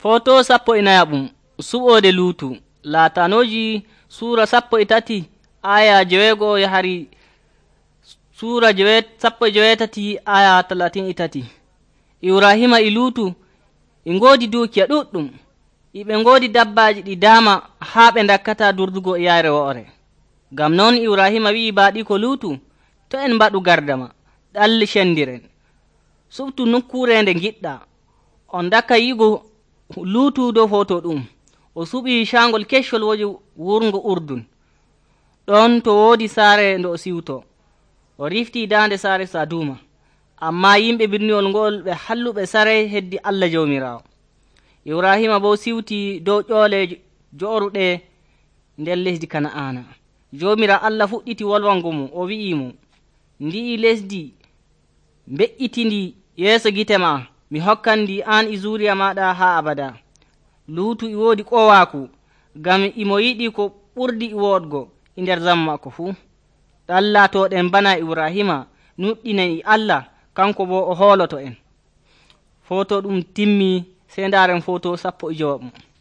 Foto sappo inayaɓum suɓode luutu laatanoji sura sappo itati aya jewego yahari sura sappo jewetati aya 33. Ibrahima e luutu e ngoodi dukiya ɗuɗɗum iɓe ngoodi dabbaji ɗi dama haa ɓe dakkata durdugo e yayre wo'ore. Gam noon Ibrahima wi'i baaɗiko luutu, to en mbaɗu gardama ɗalli cendiren suɓtu nukkure nde giɗɗa. On dakka yigo luutu dow foto ɗum o suɓi cangol keccol woji wurngo Urdun ɗon to woodi saare ndo o siwto. O rifti dande saare Saduma, amma yimɓe birniwol ngol ɓe halluɓe saray heddi Allah jawmirawo. Ibrahima bo siwti dow ƴoole jooruɗe nder lesdi Kana'ana. Jomira Allah fuɗɗiti wolwango mo o wi'imo, ndi'i lesdi mbe'itindi yeeso gite ma, mi hokkandi an e zuriya maɗa ha abada. Luutu e woodi ƙowaku gam imo yiɗi ko ɓurdi e woodgo e nder zamma makko fuu. ɗallatoɗen bana Ibrahima nuɗɗinen e Allah, kanko bo o hooloto en. Foto ɗum timmi, sey ndaren foto sappo e jowoɓum.